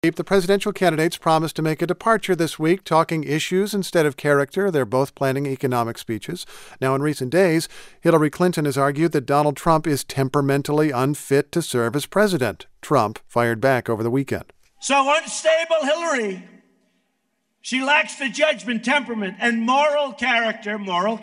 The presidential candidates promised to make a departure this week, talking issues instead of character. They're both planning economic speeches. Now, in recent days, Hillary Clinton has argued that Donald Trump is temperamentally unfit to serve as president. Trump fired back over the weekend. So unstable Hillary. She lacks the judgment, temperament, and moral character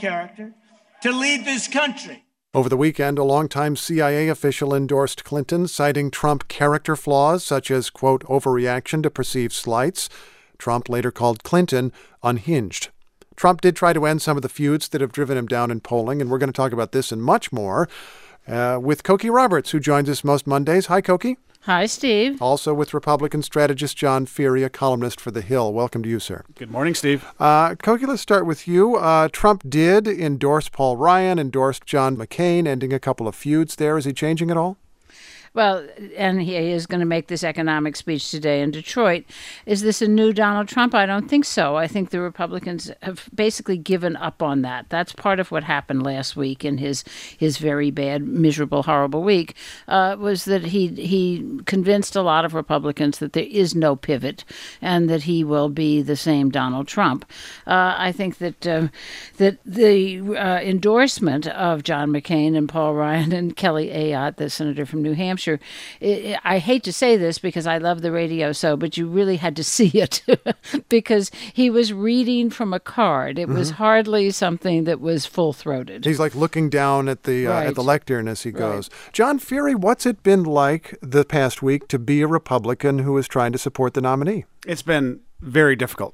to lead this country. Over the weekend, a longtime CIA official endorsed Clinton, citing Trump character flaws such as, quote, overreaction to perceived slights. Trump later called Clinton unhinged. Trump did try to end some of the feuds that have driven him down in polling, and we're going to talk about this and much more with Cokie Roberts, who joins us most Mondays. Hi, Cokie. Hi, Steve. Also with Republican strategist John Feehery, a columnist for The Hill. Welcome to you, sir. Good morning, Steve. Cokie, let's start with you. Trump did endorse Paul Ryan, endorsed John McCain, ending a couple of feuds there. Is he changing at all? Well, and he is going to make this economic speech today in Detroit. Is this a new Donald Trump? I don't think so. I think the Republicans have basically given up on that. That's part of what happened last week in his very bad, miserable, horrible week, was that he convinced a lot of Republicans that there is no pivot and that he will be the same Donald Trump. I think that the endorsement of John McCain and Paul Ryan and Kelly Ayotte, the senator from New Hampshire, I hate to say this because I love the radio but you really had to see it because he was reading from a card. It was hardly something that was full-throated. He's like looking down at the lectern as he goes. John Feehery, what's it been like the past week to be a Republican who is trying to support the nominee? It's been very difficult.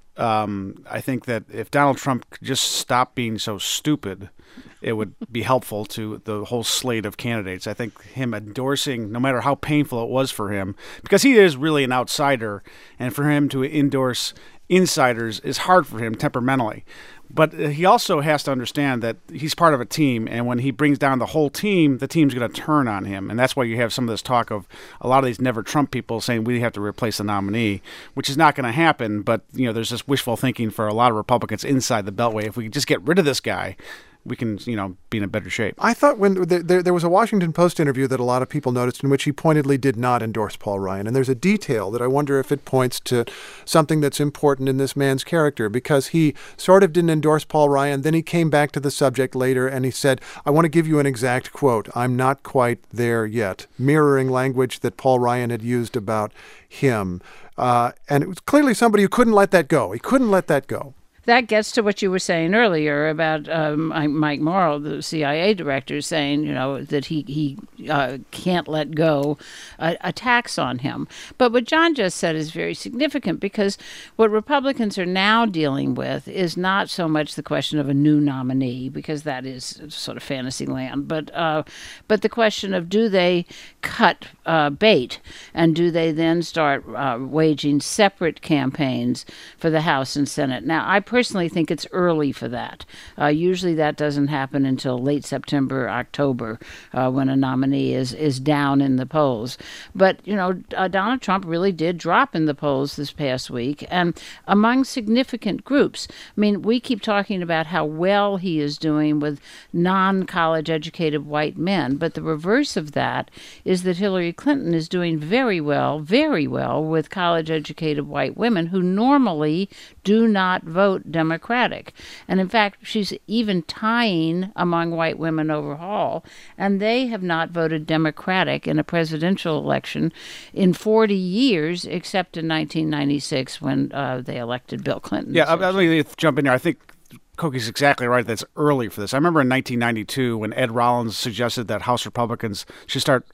I think that if Donald Trump could just stop being so stupid, it would be helpful to the whole slate of candidates. I think him endorsing, no matter how painful it was for him, because he is really an outsider, and for him to endorse insiders is hard for him temperamentally. But he also has to understand that he's part of a team, and when he brings down the whole team, the team's going to turn on him. And that's why you have some of this talk of a lot of these never Trump people saying we have to replace the nominee, which is not going to happen. But there's this wishful thinking for a lot of Republicans inside the Beltway. If we could just get rid of this guy, we can, be in a better shape. I thought when there was a Washington Post interview that a lot of people noticed in which he pointedly did not endorse Paul Ryan. And there's a detail that I wonder if it points to something that's important in this man's character, because he sort of didn't endorse Paul Ryan. Then he came back to the subject later and he said, I want to give you an exact quote. I'm not quite there yet, mirroring language that Paul Ryan had used about him. And it was clearly somebody who couldn't let that go. He couldn't let that go. That gets to what you were saying earlier about Mike Morrell, the CIA director, saying, that he can't let go attacks on him. But what John just said is very significant, because what Republicans are now dealing with is not so much the question of a new nominee, because that is sort of fantasy land, but the question of, do they cut bait, and do they then start waging separate campaigns for the House and Senate? Now, I personally think it's early for that. Usually that doesn't happen until late September, October, when a nominee is down in the polls. But, Donald Trump really did drop in the polls this past week, and among significant groups. I mean, we keep talking about how well he is doing with non-college educated white men, but the reverse of that is that Hillary Clinton is doing very well with college educated white women who normally do not vote Democratic. And in fact, she's even tying among white women overall, and they have not voted Democratic in a presidential election in 40 years, except in 1996 when they elected Bill Clinton. Yeah, let me jump in here. I think Cokie's exactly right. That's early for this. I remember in 1992 when Ed Rollins suggested that House Republicans should start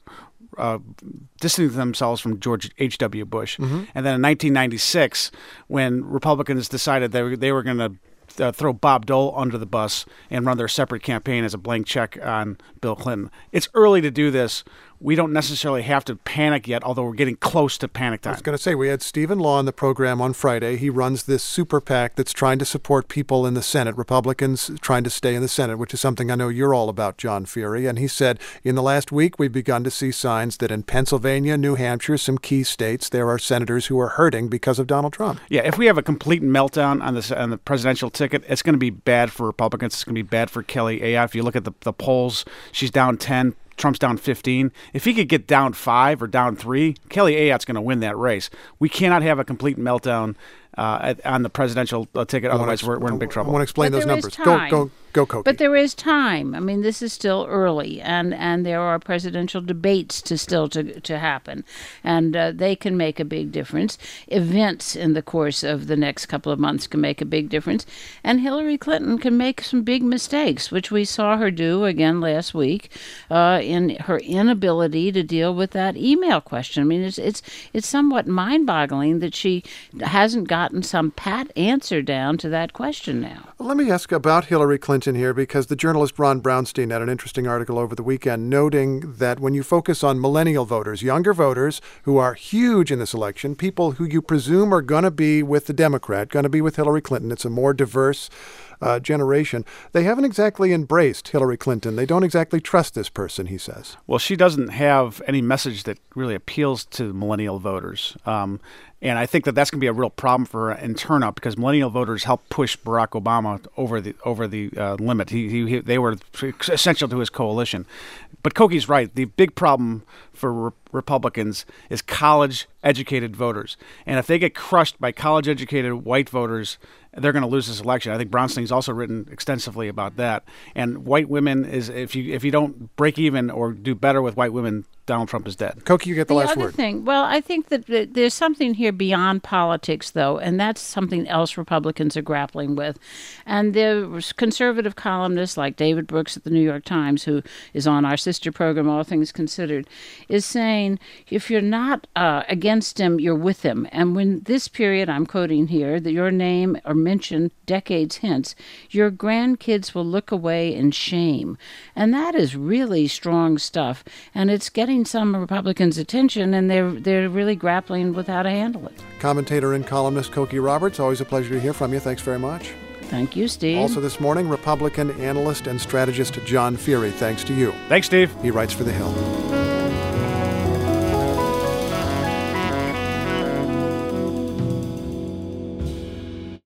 distancing themselves from George H.W. Bush. And then in 1996, when Republicans decided they were going to throw Bob Dole under the bus and run their separate campaign as a blank check on Bill Clinton. It's early to do this. We don't necessarily have to panic yet, although we're getting close to panic time. I was going to say, we had Stephen Law on the program on Friday. He runs this super PAC that's trying to support people in the Senate, Republicans trying to stay in the Senate, which is something I know you're all about, John Feehery. And he said, in the last week, we've begun to see signs that in Pennsylvania, New Hampshire, some key states, there are senators who are hurting because of Donald Trump. Yeah, if we have a complete meltdown on the presidential ticket, it's going to be bad for Republicans. It's going to be bad for Kelly Ayotte. If you look at the polls, she's down 10. Trump's down 15. If he could get down 5 or down 3, Kelly Ayotte's going to win that race. We cannot have a complete meltdown on the presidential ticket. Otherwise, we're in big trouble. I want to explain But those there is numbers. Go, Koki. But there is time. I mean, this is still early, and there are presidential debates to happen, and they can make a big difference. Events in the course of the next couple of months can make a big difference, and Hillary Clinton can make some big mistakes, which we saw her do again last week in her inability to deal with that email question. I mean, it's somewhat mind-boggling that she hasn't gotten some pat answer down to that question now. Let me ask about Hillary Clinton here, because the journalist Ron Brownstein had an interesting article over the weekend noting that when you focus on millennial voters, younger voters who are huge in this election, people who you presume are going to be with the Democrat, going to be with Hillary Clinton, it's a more diverse generation, they haven't exactly embraced Hillary Clinton. They don't exactly trust this person, he says. Well, she doesn't have any message that really appeals to millennial voters. And I think that's going to be a real problem for her in turnout, because millennial voters helped push Barack Obama over the limit. They were essential to his coalition. But Koki's right. The big problem for Republicans is college-educated voters. And if they get crushed by college-educated white voters, they're going to lose this election. I think Brownstein's also written extensively about that. And white women if you don't break even or do better with white women, Donald Trump is dead. Koki, you get the last other word. Thing, well, I think that there's something here beyond politics, though, and that's something else Republicans are grappling with. And there's conservative columnists like David Brooks at the New York Times, who is on our sister program, All Things Considered, is saying if you're not against him, you're with him. And when this period, I'm quoting here, that your name are mentioned decades hence, your grandkids will look away in shame. And that is really strong stuff. And it's getting some Republicans' attention, and they're really grappling with how to handle it. Commentator and columnist Koki Roberts, always a pleasure to hear from you. Thanks very much. Thank you, Steve. Also this morning, Republican analyst and strategist John Feary. Thanks to you. Thanks, Steve. He writes for The Hill.